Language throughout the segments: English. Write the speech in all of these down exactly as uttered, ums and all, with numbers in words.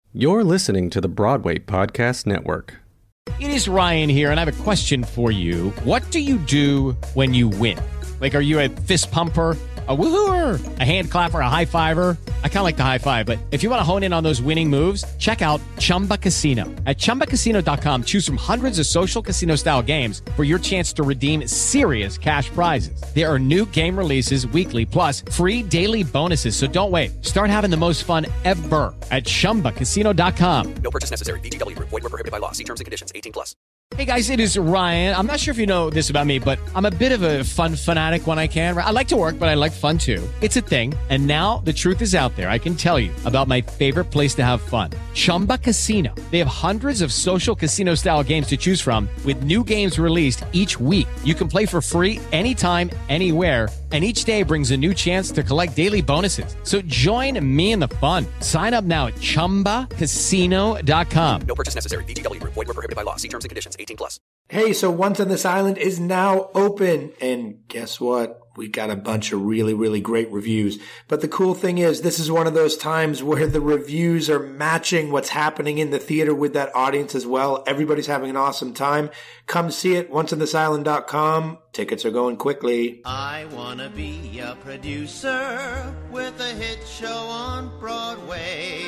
You're listening to the Broadway Podcast Network. It is Ryan here, and I have a question for you. What do you do when you win? Like, are you a fist pumper, a woo-hooer, a hand clapper, a high-fiver? I kind of like the high-five, but if you want to hone in on those winning moves, check out Chumba Casino. At Chumba Casino dot com, choose from hundreds of social casino-style games for your chance to redeem serious cash prizes. There are new game releases weekly, plus free daily bonuses, so don't wait. Start having the most fun ever at Chumba Casino dot com. No purchase necessary. V G W. Void where prohibited by law. See terms and conditions. eighteen plus. Hey guys, it is Ryan. I'm not sure if you know this about me, but I'm a bit of a fun fanatic when I can. I like to work, but I like fun too. It's a thing. And now the truth is out there. I can tell you about my favorite place to have fun. Chumba Casino. They have hundreds of social casino style games to choose from with new games released each week. You can play for free anytime, anywhere. And each day brings a new chance to collect daily bonuses. So join me in the fun. Sign up now at Chumba Casino dot com. No purchase necessary. V G W. Void where prohibited by law. See terms and conditions. eighteen plus. Hey, so Once on This Island is now open. And guess what? We got a bunch of really, really great reviews. But the cool thing is, this is one of those times where the reviews are matching what's happening in the theater with that audience as well. Everybody's having an awesome time. Come see it, once on this island dot com. Tickets are going quickly. I want to be a producer with a hit show on Broadway.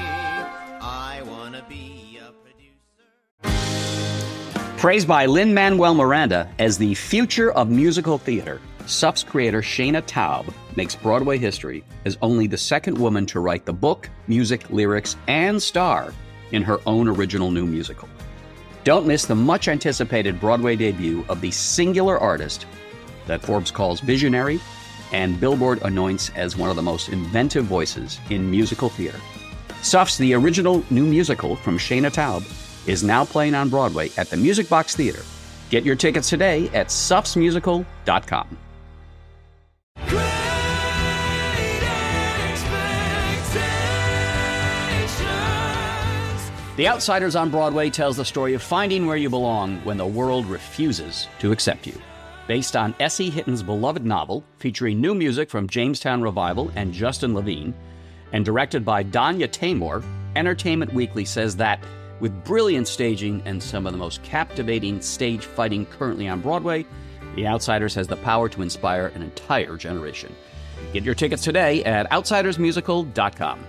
I want to be a producer. Praised by Lin-Manuel Miranda as the future of musical theater, S U F's creator Shana Taub makes Broadway history as only the second woman to write the book, music, lyrics, and star in her own original new musical. Don't miss the much-anticipated Broadway debut of the singular artist that Forbes calls visionary and Billboard anoints as one of the most inventive voices in musical theater. S U F's The Original New Musical from Shana Taub is now playing on Broadway at the Music Box Theater. Get your tickets today at sufs musical dot com. The Outsiders on Broadway tells the story of finding where you belong when the world refuses to accept you. Based on S E Hitton's beloved novel, featuring new music from Jamestown Revival and Justin Levine, and directed by Danya Taymor, Entertainment Weekly says that, with brilliant staging and some of the most captivating stage fighting currently on Broadway, The Outsiders has the power to inspire an entire generation. Get your tickets today at outsiders musical dot com.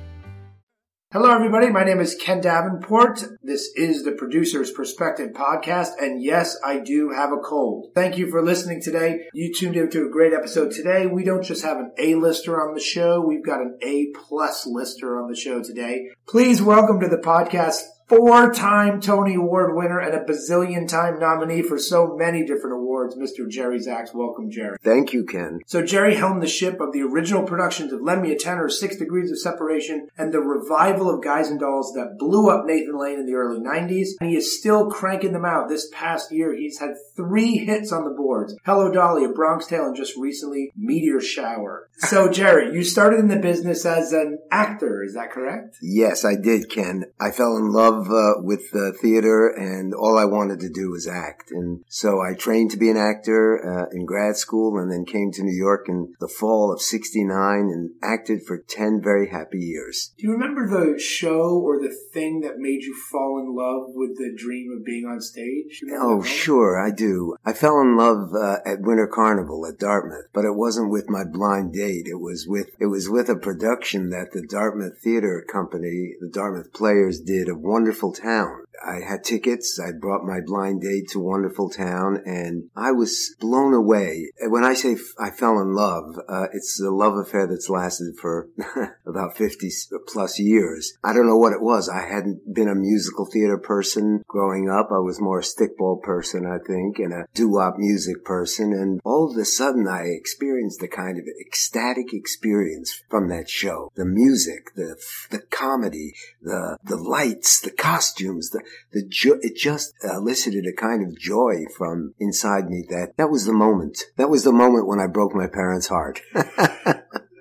Hello, everybody. My name is Ken Davenport. This is the Producer's Perspective podcast, and yes, I do have a cold. Thank you for listening today. You tuned into a great episode today. We don't just have an A-lister on the show. We've got an A-plus lister on the show today. Please welcome to the podcast four-time Tony Award winner and a bazillion-time nominee for so many different awards, Mister Jerry Zaks. Welcome, Jerry. Thank you, Ken. So Jerry helmed the ship of the original productions of Lend Me a Tenor, Six Degrees of Separation, and the revival of Guys and Dolls that blew up Nathan Lane in the early nineties, and he is still cranking them out. This past year, he's had three hits on the boards. Hello, Dolly, A Bronx Tale, and just recently, Meteor Shower. So, Jerry, you started in the business as an actor, is that correct? Yes, I did, Ken. I fell in love uh, with uh, theater, and all I wanted to do was act. And so I trained to be an actor uh, in grad school, and then came to New York in the fall of sixty-nine and acted for ten very happy years. Do you remember the show or the thing that made you fall in love with the dream of being on stage? Oh, sure, I do. I fell in love uh, at Winter Carnival at Dartmouth, but it wasn't with my blind date. It was with it was with a production that the Dartmouth Theater Company, the Dartmouth Players, did of Wonderful Town. I had tickets. I brought my blind date to Wonderful Town, and I was blown away. When I say f- I fell in love, uh, it's a love affair that's lasted for about fifty plus years. I don't know what it was. I hadn't been a musical theater person growing up. I was more a stickball person, I think, and a doo-wop music person. And all of a sudden, I experienced a kind of ecstatic experience from that show. The music, the the comedy, the the lights, the costumes, the The jo- it just elicited a kind of joy from inside me. That that was the moment. That was the moment when I broke my parents' heart.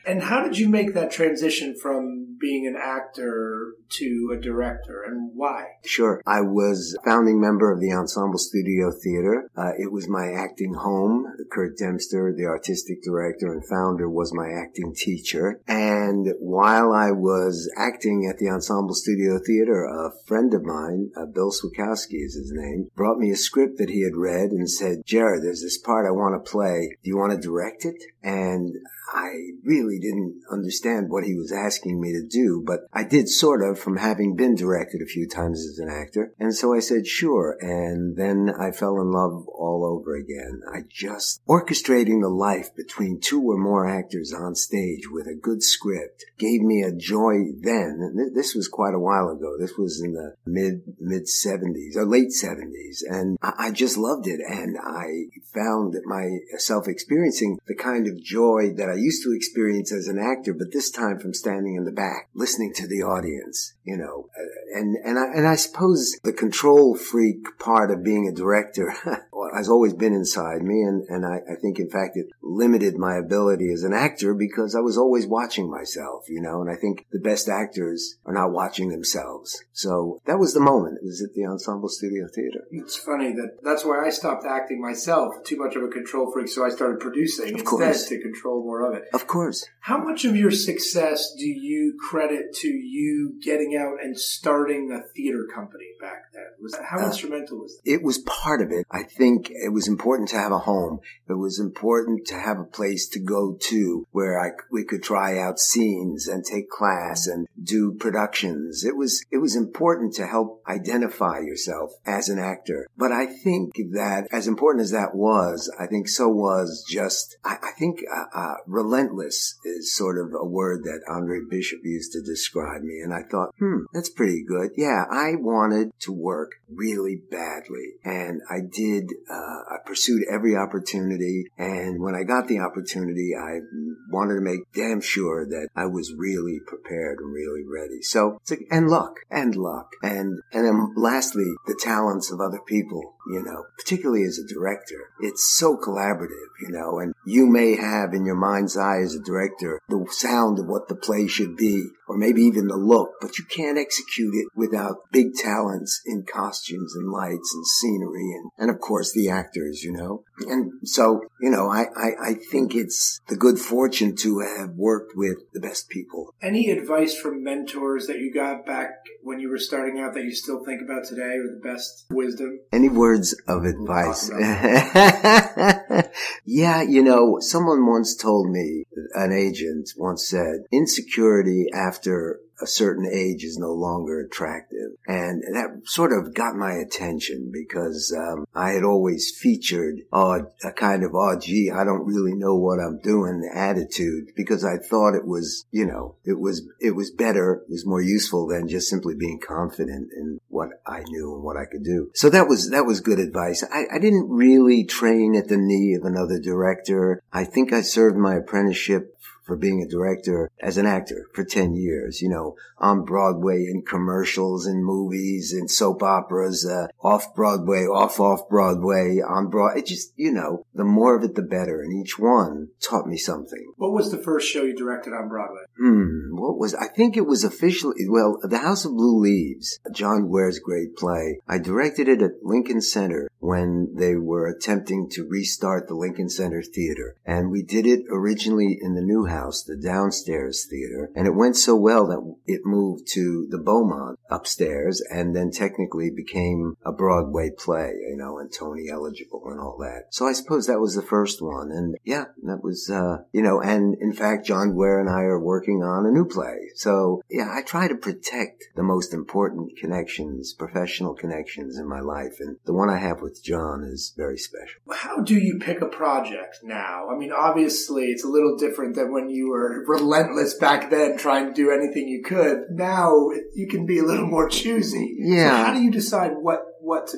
And how did you make that transition from being an actor to a director, and why? Sure. I was a founding member of the Ensemble Studio Theater. Uh, it was my acting home. Kurt Dempster, the artistic director and founder, was my acting teacher. And while I was acting at the Ensemble Studio Theater, a friend of mine, uh, Bill Swikowski is his name, brought me a script that he had read and said, Jared, there's this part I want to play. Do you want to direct it? And I really didn't understand what he was asking me to do, but I did sort of from having been directed a few times as an actor. And so I said, sure. And then I fell in love all over again. I just, orchestrating the life between two or more actors on stage with a good script gave me a joy then. And this was quite a while ago. This was in the mid, mid seventies or late seventies. And I, I just loved it. And I found myself experiencing the kind of joy that I used to experience as an actor, but this time from standing in the back, listening to the audience, you know, and, and I, and I suppose the control freak part of being a director has always been inside me. And, and I, I think, in fact, it limited my ability as an actor because I was always watching myself, you know, and I think the best actors are not watching themselves. So that was the moment. It was at the Ensemble Studio Theater. It's funny that that's why I stopped acting myself, too much of a control freak, so I started producing of instead course. to control more of it. Of course. How much of your success do you credit to you getting out and starting a theater company back then? Was that, how uh, instrumental was that? It was part of it. I think it was important to have a home. It was important to have a place to go to where I, we could try out scenes and take class and do productions. It was, it was important to help identify yourself as an actor. But I think that as important as that was, I think so was just, I, I think uh, uh, relentless is sort of a word that Andre Bishop used to describe me. And I thought, hmm, that's pretty good. Yeah, I wanted to work really badly. And I did, uh, I pursued every opportunity. And when I got the opportunity, I wanted to make damn sure that I was really prepared and really ready. So, it's like, and luck, and luck. And, and then lastly, the talents of other people, you know, particularly as a director. It's so collaborative, you know, and you may have in your mind's eye as a director the sound of what the play should be, or maybe even the look, but you can't execute it without big talents in costumes and lights and scenery and, and of course the actors, you know. And so, you know, I, I, I think it's the good fortune to have worked with the best people. Any advice from mentors that you got back when you were starting out that you still think about today, or the best wisdom? Any words of advice? Yeah, you know, someone once told me, an agent once said, insecurity after a certain age is no longer attractive. And that sort of got my attention because um, I had always featured uh, a kind of, oh, gee, I don't really know what I'm doing attitude, because I thought it was, you know, it was it was better, it was more useful than just simply being confident in what I knew and what I could do. So that was that was good advice. I, I didn't really train at the knee of another director. I think I served my apprenticeship for being a director as an actor for ten years, you know, on Broadway, in commercials, in movies, in soap operas, uh, off Broadway, off off Broadway, on Broad. It just, you know, the more of it, the better. And each one taught me something. What was the first show you directed on Broadway? Hmm, what was, I think it was officially, well, The House of Blue Leaves, John Ware's great play. I directed it at Lincoln Center when they were attempting to restart the Lincoln Center Theater. And we did it originally in the new house, the downstairs theater, and it went so well that it moved to the Beaumont upstairs and then technically became a Broadway play, you know, and Tony eligible and all that. So I suppose that was the first one. And yeah, that was, uh, you know, and in fact, John Ware and I are working on a new play. So yeah, I try to protect the most important connections, professional connections in my life. And the one I have with John is very special. How do you pick a project now? I mean, obviously it's a little different than when you were relentless back then trying to do anything you could. Now you can be a little more choosy. Yeah. So how do you decide what, what to direct?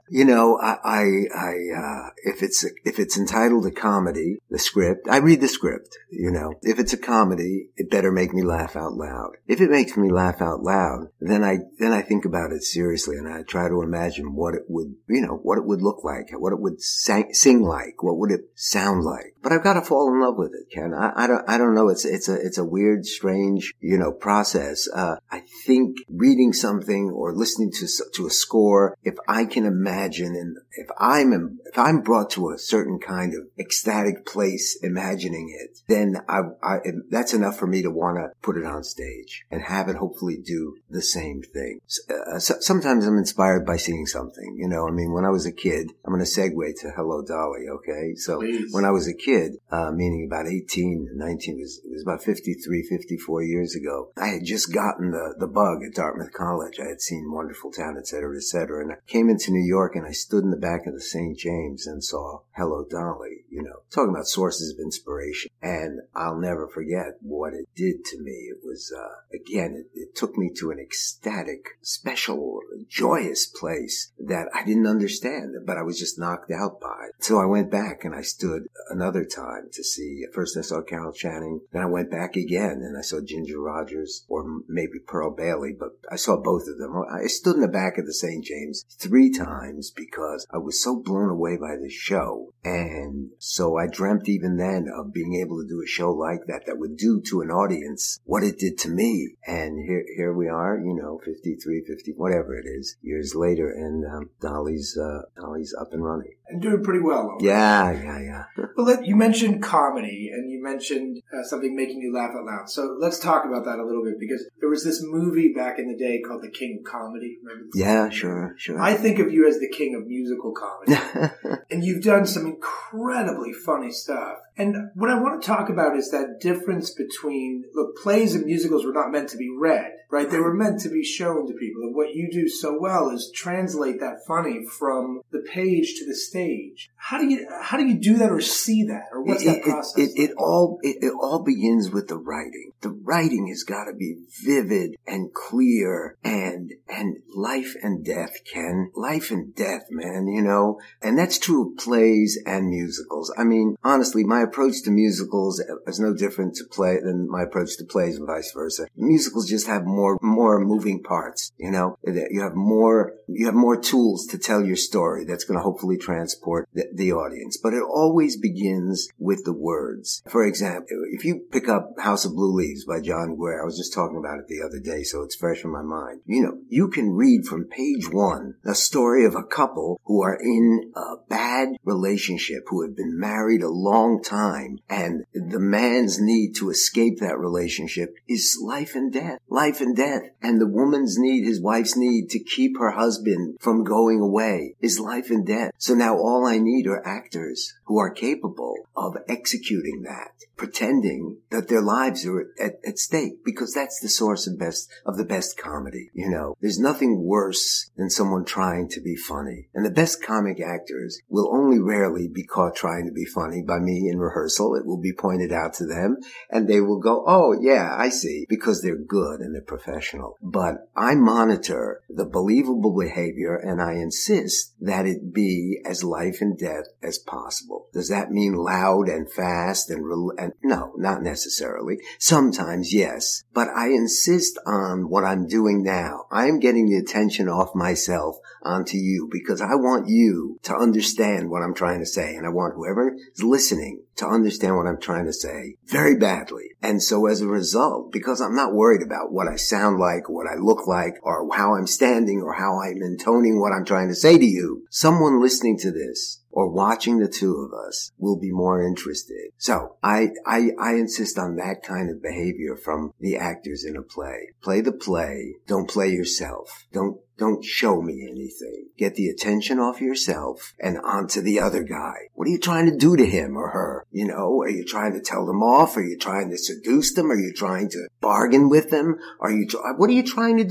You know, I, I, I uh, if it's, a, if it's entitled a comedy, the script, I read the script, you know. If it's a comedy, it better make me laugh out loud. If it makes me laugh out loud, then I, then I think about it seriously and I try to imagine what it would, you know, what it would look like, what it would sang, sing like, what would it sound like. But I've got to fall in love with it, Ken. I, I don't, I don't know. It's, it's a, it's a weird, strange, you know, process. Uh, I think reading something or listening to, to a score, if I can imagine Imagine and if I'm if I'm brought to a certain kind of ecstatic place, imagining it, then I, I that's enough for me to want to put it on stage and have it hopefully do the same thing. Uh, so, sometimes I'm inspired by seeing something. You know, I mean, when I was a kid, I'm going to segue to Hello Dolly. Okay, so Please. When I was a kid, uh, meaning about eighteen, nineteen, it was, it was about fifty-three, fifty-four years ago. I had just gotten the the bug at Dartmouth College. I had seen Wonderful Town, et cetera, et cetera, and I came into New York. And I stood in the back of the Saint James and saw Hello Dolly, you know, talking about sources of inspiration. And I'll never forget what it did to me. It was, uh, again, it, it took me to an ecstatic, special, joyous place that I didn't understand, but I was just knocked out by. So I went back and I stood another time to see, first I saw Carol Channing, then I went back again and I saw Ginger Rogers or maybe Pearl Bailey, but I saw both of them. I stood in the back of the Saint James three times because I was so blown away by the show. And so I dreamt even then of being able to do a show like that that would do to an audience what it did to me. And here here we are, you know, fifty-three, fifty, whatever it is, years later, and um, Dolly's uh, Dolly's up and running. And doing pretty well. Yeah, yeah, yeah. Well, let, you mentioned comedy, and you mentioned uh, something making you laugh out loud. So let's talk about that a little bit, because there was this movie back in the day called The King of Comedy. Remember this? Yeah, sure, sure. I think of you as the king of musical comedy. And you've done some incredibly funny stuff. And what I want to talk about is that difference between, look, plays and musicals were not meant to be read, right? They were meant to be shown to people. And what you do so well is translate that funny from the page to the stage. How do you, how do you do that or see that? Or what's it, that it, process? It, it, it all, it, it all begins with the writing. The writing has got to be vivid and clear and, and life and death, Ken. Life and death, man, you know? And that's true of plays and musicals. I mean, honestly, my approach to musicals is no different to play than my approach to plays and vice versa. Musicals just have more, more moving parts, you know? You have more, you have more tools to tell your story that's going to hopefully transport the, the audience. But it always begins with the words. For example, if you pick up House of Blue Leaves by John Guare, I was just talking about it the other day, so it's fresh in my mind. You know, you can read from page one a story of a couple who are in a bad relationship, who have been married a long time, and the man's need to escape that relationship is life and death. Life and death. And the woman's need, his wife's need to keep her husband from going away is life and death. So now all I need are actors who are capable of executing that, pretending that their lives are at, at stake, because that's the source of best of the best comedy. You know, there's nothing worse than someone trying to be funny. And the best comic actors will only rarely be caught trying to be funny by me in rehearsal. It will be pointed out to them and they will go, oh yeah, I see, because they're good and they're professional. But I monitor the believable behavior and I insist that it be as life and death as possible. Does that mean loud and fast and, re- and no, not necessarily. Sometimes, yes. But I insist on what I'm doing now. I am getting the attention off myself onto you because I want you to understand what I'm trying to say. And I want whoever is listening to understand what I'm trying to say very badly. And so as a result, because I'm not worried about what I sound like, or what I look like, or how I'm standing, or how I'm intoning what I'm trying to say to you, someone listening to this or watching the two of us will be more interested. So I, I, I insist on that kind of behavior from the actors in a play. Play the play. Don't play yourself. Don't Don't show me anything. Get the attention off yourself and onto the other guy. What are you trying to do to him or her? You know, are you trying to tell them off? Are you trying to seduce them? Are you trying to bargain with them? Are you, tr- what are you trying to do?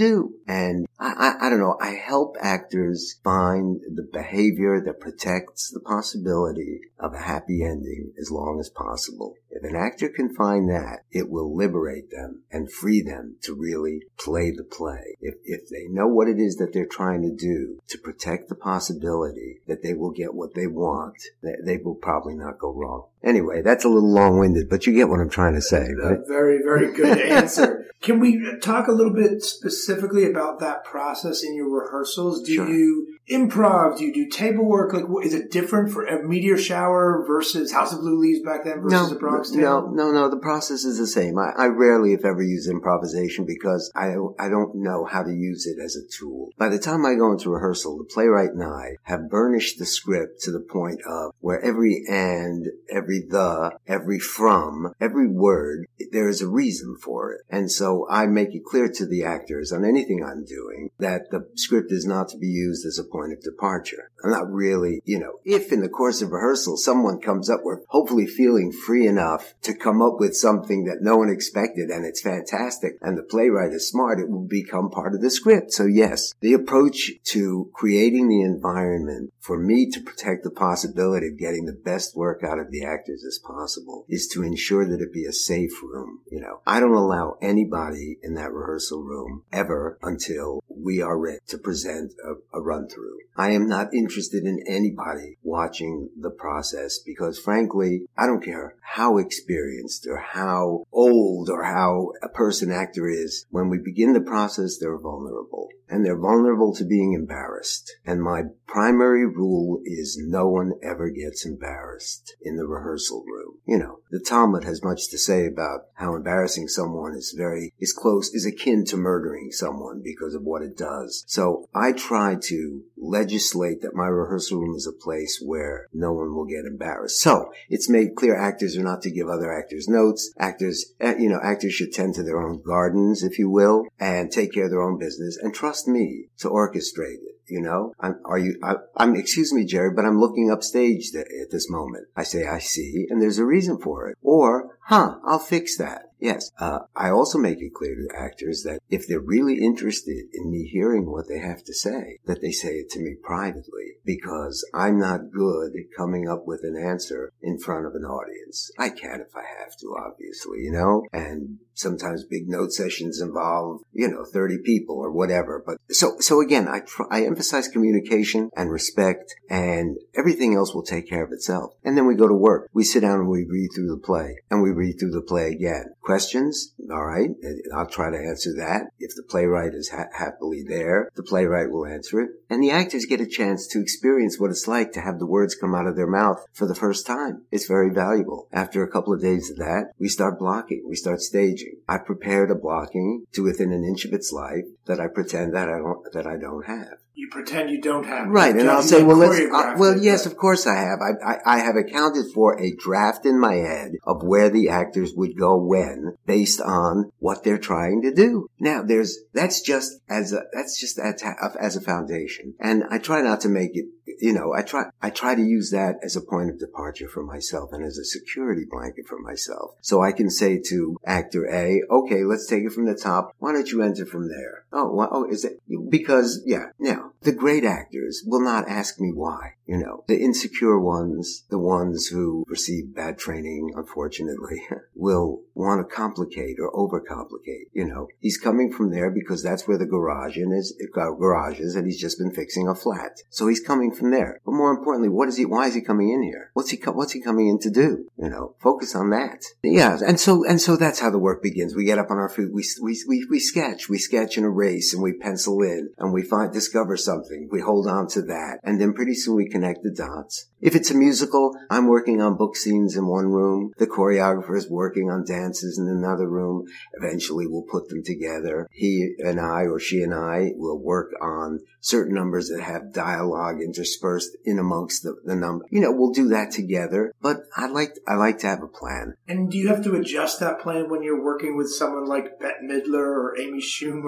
And I, I, I don't know, I help actors find the behavior that protects the possibility of a happy ending as long as possible. If an actor can find that, it will liberate them and free them to really play the play. If, if they know what it is that they're trying to do to protect the possibility that they will get what they want, they, they will probably not go wrong. Anyway, that's a little long-winded, but you get what I'm trying to say, right? A very, very good answer. Can we talk a little bit specifically about that process in your rehearsals? Do Sure. you improv? Do you do table work? Like, what, is it different for a Meteor Shower versus House of Blue Leaves back then versus No, a Bronx no, Tale? no, no, the process is the same. I, I rarely, if ever, use improvisation because I, I don't know how to use it as a tool. By the time I go into rehearsal, the playwright and I have burnished the script to the point of where every and, every the, every from, every word, there is a reason for it. And so I make it clear to the actors on anything I'm doing that the script is not to be used as a point of departure. I'm not really, you know, if in the course of rehearsal someone comes up with hopefully feeling free enough to come up with something that no one expected and it's fantastic and the playwright is smart, it will become part of the script. So yes, the approach to creating the environment for me to protect the possibility of getting the best work out of the actors as possible is to ensure that it be a safe room. You know, I don't allow anybody in that rehearsal room ever until we are ready to present a, a run through. I am not interested in anybody watching the process because frankly, I don't care how experienced or how old or how a person actor is. When we begin the process, they're vulnerable and they're vulnerable to being embarrassed. And my primary rule is no one ever gets embarrassed in the rehearsal room. You know, the Talmud has much to say about how embarrassing someone is very, is close, is akin to murdering someone because of what it does. So I try to legislate that my rehearsal room is a place where no one will get embarrassed. So it's made clear actors are not to give other actors notes. Actors, you know, actors should tend to their own gardens, if you will, and take care of their own business and trust me to orchestrate it. You know, I'm, are you, I, I'm, excuse me, Jerry, but I'm looking upstage th- at this moment. I say, I see, and there's a reason for it. Or, huh, I'll fix that. Yes. Uh, I also make it clear to actors that if they're really interested in me hearing what they have to say, that they say it to me privately, because I'm not good at coming up with an answer in front of an audience. I can if I have to, obviously, you know, and sometimes big note sessions involve, you know, thirty people or whatever. But so, so again, I try, I emphasize communication and respect, and everything else will take care of itself. And then we go to work. We sit down and we read through the play, and we read through the play again. Questions? All right. I'll try to answer that. If the playwright is ha- happily there, the playwright will answer it. And the actors get a chance to experience what it's like to have the words come out of their mouth for the first time. It's very valuable. After a couple of days of that, we start blocking. We start staging. I prepared a blocking to within an inch of its life that I pretend that I don't, that I don't have. You pretend you don't have. Right, and I'll say, you well, let's, uh, choreographed well, it, yes, but- of course I have. I, I, I have accounted for a draft in my head of where the actors would go when, based on what they're trying to do. Now, there's, that's just as a, that's just as a, as a foundation. And I try not to make it, you know, I try, I try to use that as a point of departure for myself and as a security blanket for myself. So I can say to actor A, okay, let's take it from the top. Why don't you enter from there? Oh, well, oh, is it? Because, yeah, now, the great actors will not ask me why. You know, the insecure ones, the ones who receive bad training, unfortunately, will want to complicate or overcomplicate. You know, he's coming from there because that's where the garage in is, garage is, and he's just been fixing a flat. So he's coming from there. But more importantly, what is he, why is he coming in here? What's he, what's he coming in to do? You know, focus on that. Yeah. And so, and so that's how the work begins. We get up on our feet, we, we, we, we sketch, we sketch and erase, and we pencil in, and we find, discover something. We hold on to that. And then pretty soon we connect the dots. If it's a musical, I'm working on book scenes in one room. The choreographer is working on dances in another room. Eventually we'll put them together. He and I, or she and I, will work on certain numbers that have dialogue interspersed in amongst the, the number. You know, we'll do that together. But I like, I like to have a plan. And do you have to adjust that plan when you're working with someone like Bette Midler or Amy Schumer, Nope. or these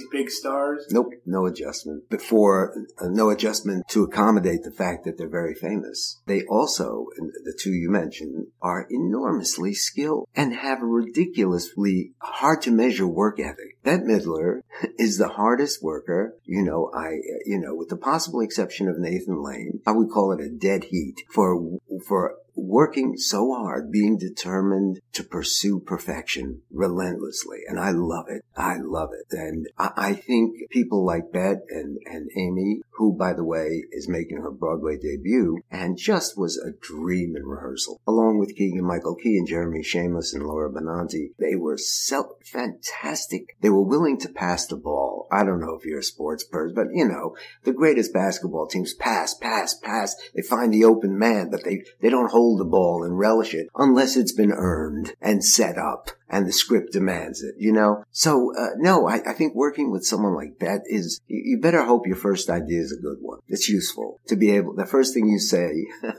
big stars? Nope, no adjustment. Before, uh, no adjustment to accommodate the fact that they're very famous. They also, the two you mentioned, are enormously skilled and have a ridiculously hard to measure work ethic. Bette Midler is the hardest worker, you know, I, you know, with the possible exception of Nathan Lane, I would call it a dead heat for, for working so hard, being determined to pursue perfection relentlessly. And I love it. I love it. And I, I think people like Bette and, and Amy, who, by the way, is making her Broadway debut and just was a dream in rehearsal, along with Keegan-Michael Key and Jeremy Shameless and Laura Benanti. They were so fantastic. They were willing to pass the ball. I don't know if you're a sports person, but you know, the greatest basketball teams pass, pass, pass. They find the open man, but they, they don't hold the ball and relish it unless it's been earned and set up and the script demands it, you know? So, uh, no, I, I think working with someone like that is, you, you better hope your first idea is a good one. It's useful to be able, the first thing you say,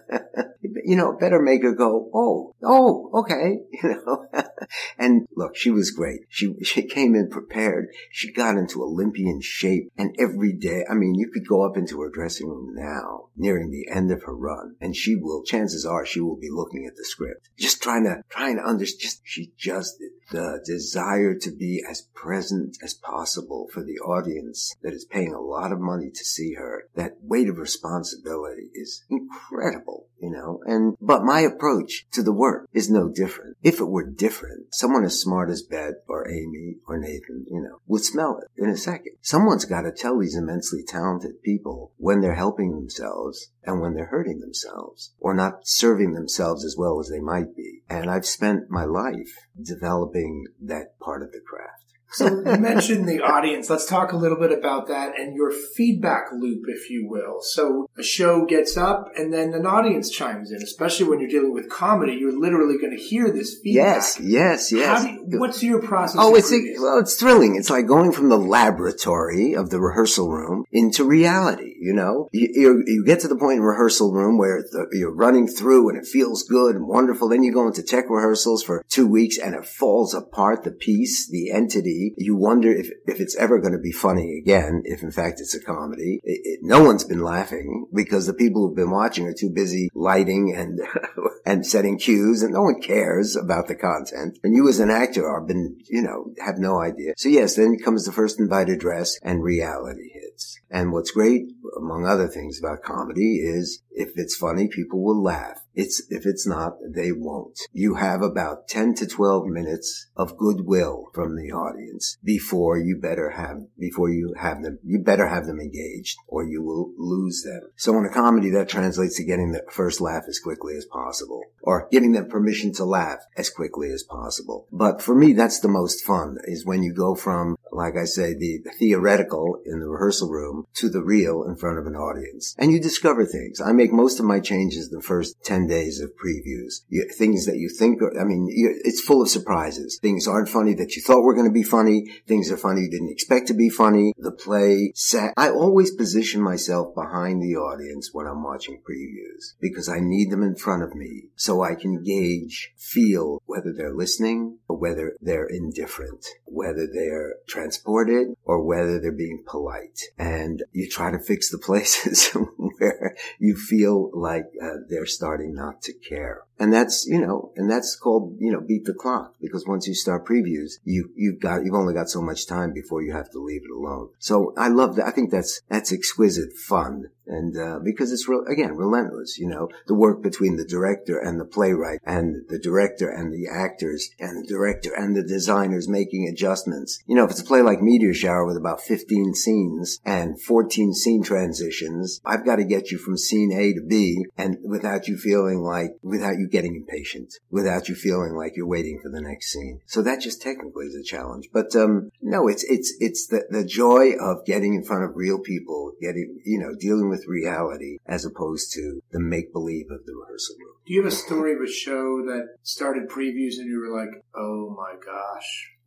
you know, better make her go, oh, oh, okay, you know? And look, she was great. She, she came in prepared. She got into Olympian shape, and every day, I mean, you could go up into her dressing room now, nearing the end of her run, and she will, chances are she will be looking at the script, just trying to, trying to understand, just, she just, the desire to be as present as possible for the audience that is paying a lot of money to see her. That weight of responsibility is incredible, you know, and, but my approach to the work is no different. If it were different, someone as smart as Bette or Amy or Nathan, you know, would smell it in a second. Someone's got to tell these immensely talented people when they're helping themselves and when they're hurting themselves or not serving themselves as well as they might be. And I've spent my life developing that part of the craft. So you mentioned the audience. Let's talk a little bit about that and your feedback loop, if you will. So a show gets up and then an audience chimes in, especially when you're dealing with comedy. You're literally going to hear this feedback. Yes, yes, yes. How do you, what's your process? Oh, it's a, well, it's thrilling. It's like going from the laboratory of the rehearsal room into reality, you know? You, you, you get to the point in rehearsal room where the, you're running through and it feels good and wonderful. Then you go into tech rehearsals for two weeks and it falls apart, the piece, the entity. You wonder if if it's ever going to be funny again, if in fact it's a comedy. It, it, no one's been laughing because the people who've been watching are too busy lighting and and setting cues, and no one cares about the content. And you as an actor are been, you know, have no idea. So yes, then comes the first invited address and reality hits. And what's great, among other things about comedy, is if it's funny, people will laugh. It's, if it's not, they won't. You have about ten to twelve minutes of goodwill from the audience before you better have, before you have them, you better have them engaged or you will lose them. So in a comedy, that translates to getting the first laugh as quickly as possible or giving them permission to laugh as quickly as possible. But for me, that's the most fun, is when you go from, like I say, the theoretical in the rehearsal room to the real in front of an audience. And you discover things. I make most of my changes the first ten days of previews. You, things that you think are, I mean, you, it's full of surprises. Things aren't funny that you thought were going to be funny. Things are funny you didn't expect to be funny. The play, set. I always position myself behind the audience when I'm watching previews because I need them in front of me so I can gauge, feel whether they're listening or whether they're indifferent, whether they're transported or whether they're being polite. And you try to fix the places where you feel like uh, they're starting not to care. And that's, you know, and that's called, you know, beat the clock, because once you start previews, you, you've got, you've only got so much time before you have to leave it alone. So I love that. I think that's, that's exquisite fun. And, uh, because it's real, again, relentless, you know, the work between the director and the playwright and the director and the actors and the director and the designers making adjustments. You know, if it's a play like Meteor Shower with about fifteen scenes and fourteen scene transitions, I've got to get you from scene A to B, and without you feeling like, without you getting impatient, without you feeling like you're waiting for the next scene. So that just technically is a challenge. But, um, no, it's, it's, it's the, the joy of getting in front of real people, getting, you know, dealing with reality as opposed to the make-believe of the rehearsal room. Do you have a story of a show that started previews and you were like, oh my gosh,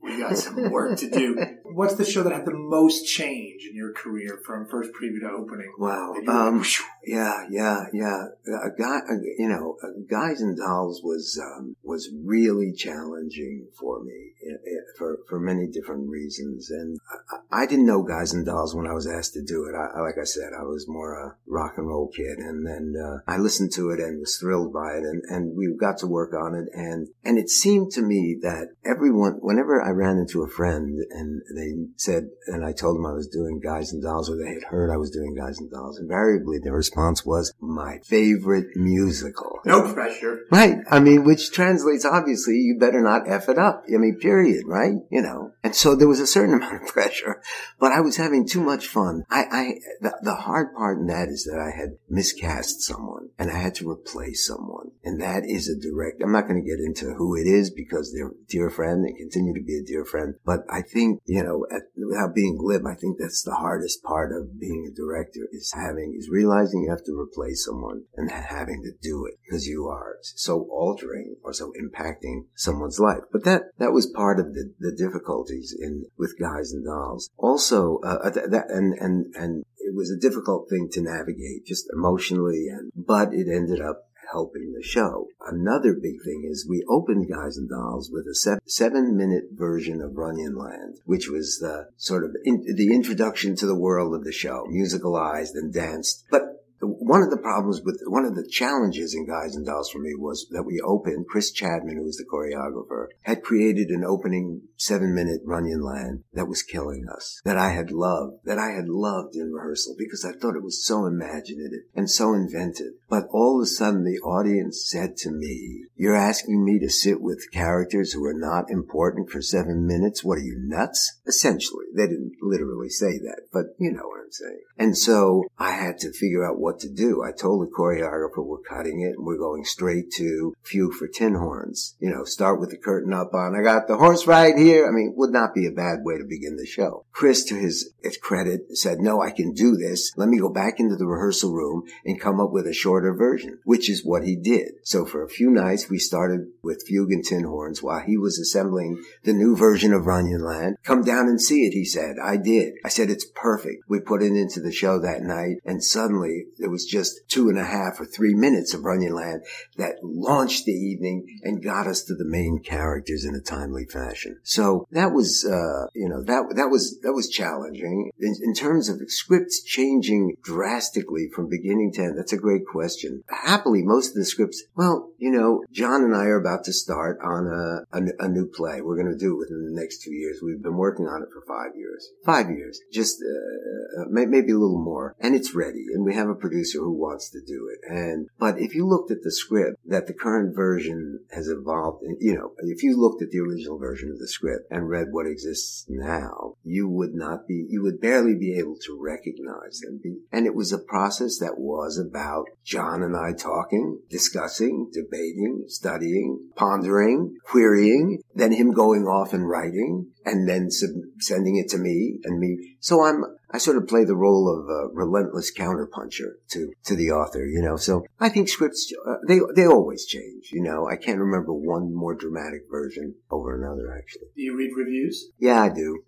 We got some work to do. What's the show that had the most change in your career from first preview to opening? Wow. And you were like, Um, "Whew." yeah, yeah, yeah. A guy, you know, Guys and Dolls was, um, was really challenging for me for, for many different reasons. And I, I didn't know Guys and Dolls when I was asked to do it. I, like I said, I was more a rock and roll kid. And then, uh, I listened to it and was thrilled by it. And, and we got to work on it. And, and it seemed to me that everyone, whenever I ran into a friend and they said, and I told them I was doing Guys and Dolls, or they had heard I was doing Guys and Dolls, invariably their response was, my favorite musical. No pressure. Right. I mean, which translates, obviously, you better not F it up. I mean, period, right? You know. And so there was a certain amount of pressure, but I was having too much fun. I, I, the, the hard part in that is that I had miscast someone and I had to replace someone. And that is a direct, I'm not going to get into who it is because they're a dear friend and continue to be a dear friend. But I think, you know, at, without being glib, I think that's the hardest part of being a director is having, is realizing you have to replace someone and having to do it because you are so altering or so impacting someone's life. But that, that was part of the, the difficulties in, with Guys and Dolls. Also, uh, that, and, and, and it was a difficult thing to navigate just emotionally and, but it ended up helping the show. Another big thing is we opened Guys and Dolls with a seven, seven minute version of Runyon Land, which was the sort of in, the introduction to the world of the show, musicalized and danced. But one of the problems with, one of the challenges in Guys and Dolls for me was that we opened, Chris Chadman, who was the choreographer, had created an opening seven minute Runyon Land that was killing us, that I had loved, that I had loved in rehearsal because I thought it was so imaginative and so inventive. But all of a sudden the audience said to me, you're asking me to sit with characters who are not important for seven minutes? What are you, nuts? Essentially, they didn't literally say that, but you know what I'm saying. And so I had to figure out what to do. I told the choreographer we're cutting it and we're going straight to Fugue for Tin Horns. You know, start with the curtain up on, I got the horse right here. I mean, would not be a bad way to begin the show. Chris, to his, his credit, said, no, I can do this. Let me go back into the rehearsal room and come up with a shorter version, which is what he did. So for a few nights, we started with Fugue and Tin Horns while he was assembling the new version of Runyon Land. Come down and see it, he said. I did. I said, it's perfect. We put it into the show that night, and suddenly there was just two and a half or three minutes of Runyon Land that launched the evening and got us to the main characters in a timely fashion. So that was, uh, you know, that, that was, that was challenging. In, in terms of scripts changing drastically from beginning to end, that's a great question. Happily, most of the scripts, well, you know, John and I are about to start on a, a, a new play. We're going to do it within the next two years. We've been working on it for five years. Five years. Just, uh, maybe a little more. And it's ready. And we have a producer who wants to do it. And, but if you looked at the script, that the current version has evolved, you know, if you looked at the original version of the script and read what exists now, you would not be, you would barely be able to recognize them. And it was a process that was about John and I talking, discussing, debating, studying, pondering, querying, then him going off and writing, and then sub- sending it to me and me. So I'm, I sort of play the role of a relentless counterpuncher to, to the author, you know. So I think scripts, uh, they, they always change, you know. I can't remember one more dramatic version over another, actually. Do you read reviews? Yeah, I do.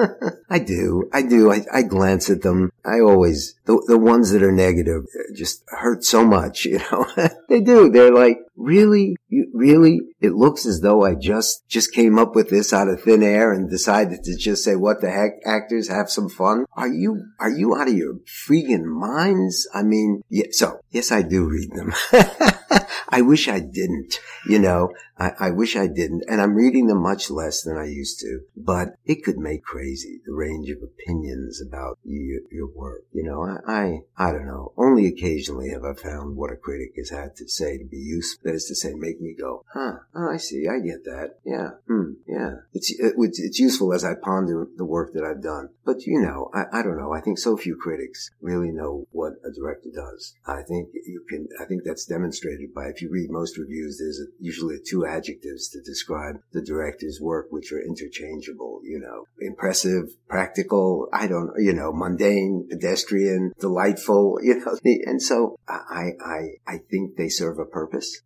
I do. I do. I, I glance at them. I always, the, the ones that are negative just hurt so much, you know. They do. They're like, really? You, really? It looks as though I just, just came up with this out of thin air and decided to just say, what the heck, actors, have some fun? Are you, are you out of your freaking minds? I mean, yeah, so, yes, I do read them. I wish I didn't, you know, I, I wish I didn't. And I'm reading them much less than I used to, but it could make crazy the range of opinions about your, your work. You know, I, I, I don't know. Only occasionally have I found what a critic has had to say to be useful. That is to say, make me go, huh, oh, I see. I get that. Yeah. Hmm. Yeah. It's, it, it's useful as I ponder the work that I've done. But, you know, I, I don't know. I think so few critics really know what a director does. I think you can, I think that's demonstrated movie. But if you read most reviews, there's a, usually two adjectives to describe the director's work, which are interchangeable, you know, impressive, practical, I don't, you know, mundane, pedestrian, delightful, you know, and so I, I, I think they serve a purpose.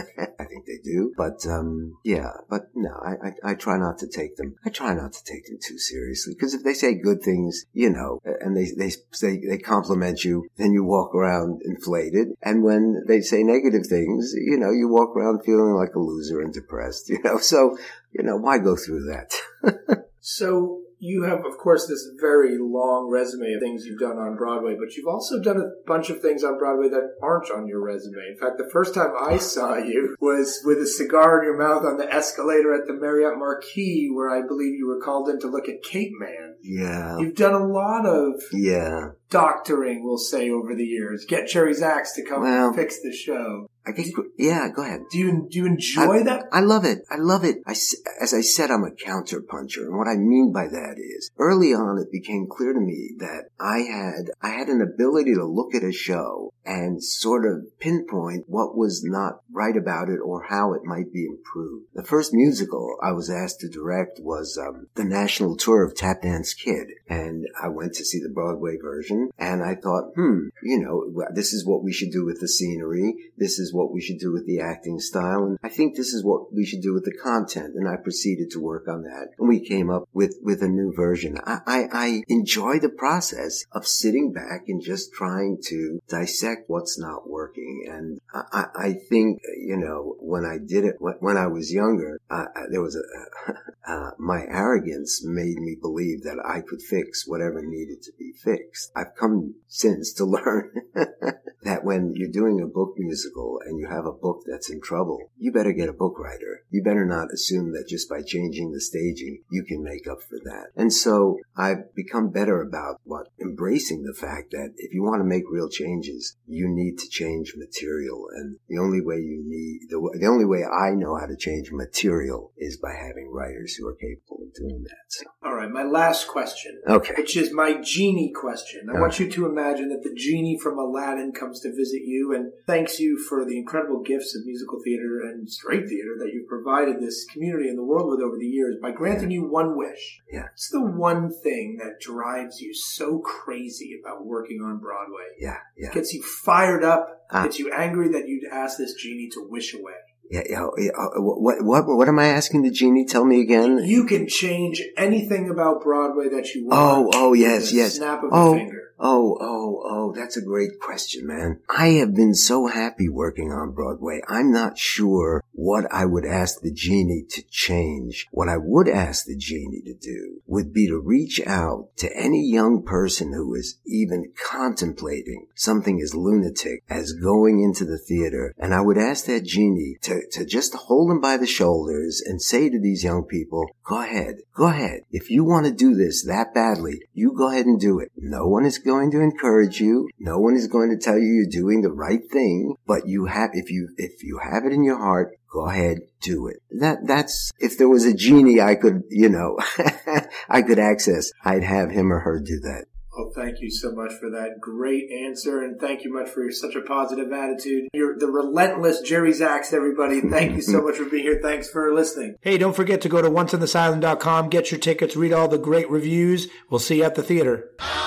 I think they do, but, um, yeah, but no, I, I, I try not to take them, I try not to take them too seriously, because if they say good things, you know, and they, they say, they compliment you, then you walk around inflated, and when they say negative things, you know, you walk around feeling like a loser and depressed, you know, so, you know, why go through that? So, you have, of course, this very long resume of things you've done on Broadway, but you've also done a bunch of things on Broadway that aren't on your resume. In fact, the first time I saw you was with a cigar in your mouth on the escalator at the Marriott Marquis, where I believe you were called in to look at Cape Man. Yeah. You've done a lot of yeah. doctoring, we'll say, over the years. Get Jerry Zaks to come well, and fix the show. I guess, yeah, go ahead. Do you, do you enjoy I, that? I love it. I love it. I, as I said, I'm a counterpuncher. And what I mean by that is, early on, it became clear to me that I had, I had an ability to look at a show and sort of pinpoint what was not right about it or how it might be improved. The first musical I was asked to direct was um, the national tour of Tap Dance Kid. And I went to see the Broadway version, and I thought, hmm, you know, this is what we should do with the scenery. This is what we should do with the acting style. And I think this is what we should do with the content. And I proceeded to work on that. And we came up with, with a new version. I, I, I enjoy the process of sitting back and just trying to dissect what's not working. And I, I think, you know, when I did it, when I was younger, uh, there was a, uh, my arrogance made me believe that I could fix whatever needed to be fixed. I've come since to learn that when you're doing a book musical and you have a book that's in trouble, you better get a book writer. You better not assume that just by changing the staging, you can make up for that. And so I've become better about what embracing the fact that if you want to make real changes, you need to change material. And the only way you need, the, the only way I know how to change material is by having writers who are capable of doing that. So. All right, my last question. Okay. Which is my genie question. I okay. want you to imagine that the genie from Aladdin comes to visit you and thanks you for the incredible gifts of musical theater and straight theater that you've provided this community and the world with over the years by granting yeah. you one wish. Yeah. What's the one thing that drives you so crazy about working on Broadway? Yeah, yeah. It gets you fired up, ah. gets you angry that you'd ask this genie to wish away. Yeah, yeah, yeah. What, what, what am I asking the genie? Tell me again. You can change anything about Broadway that you want. Oh, oh, yes, with a yes. Snap of oh, a finger. Oh, oh, oh, that's a great question, man. I have been so happy working on Broadway. I'm not sure what I would ask the genie to change. What I would ask the genie to do would be to reach out to any young person who is even contemplating something as lunatic as going into the theater. And I would ask that genie to, to just hold them by the shoulders and say to these young people, go ahead, go ahead. If you want to do this that badly, you go ahead and do it. No one is going to encourage you. No one is going to tell you you're doing the right thing, but you have, if you, if you have it in your heart, go ahead, do it. That, that's, if there was a genie I could, you know, I could access, I'd have him or her do that. Well, thank you so much for that great answer, and thank you much for your, such a positive attitude. You're the relentless Jerry Zaks, everybody. Thank you so much for being here. Thanks for listening. Hey, don't forget to go to once in the silent dot com, get your tickets, read all the great reviews. We'll see you at the theater.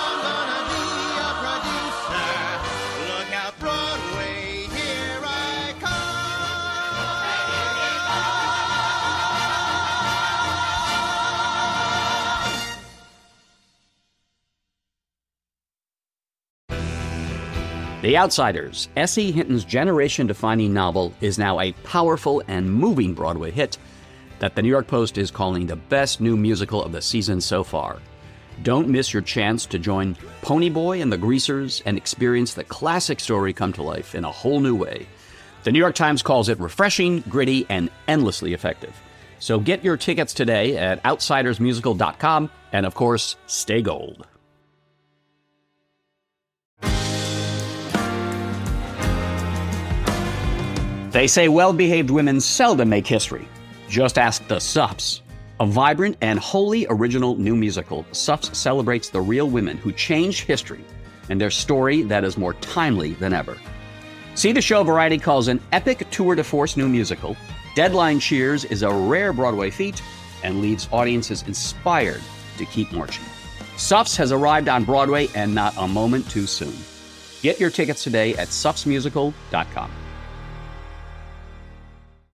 The Outsiders, S E. Hinton's generation-defining novel, is now a powerful and moving Broadway hit that the New York Post is calling the best new musical of the season so far. Don't miss your chance to join Ponyboy and the Greasers and experience the classic story come to life in a whole new way. The New York Times calls it refreshing, gritty, and endlessly effective. So get your tickets today at outsiders musical dot com, and of course, stay gold. They say well-behaved women seldom make history. Just ask the Suffs. A vibrant and wholly original new musical, Suffs celebrates the real women who changed history and their story that is more timely than ever. See the show Variety calls an epic tour de force new musical. Deadline Cheers is a rare Broadway feat and leaves audiences inspired to keep marching. Suffs has arrived on Broadway, and not a moment too soon. Get your tickets today at suffs musical dot com.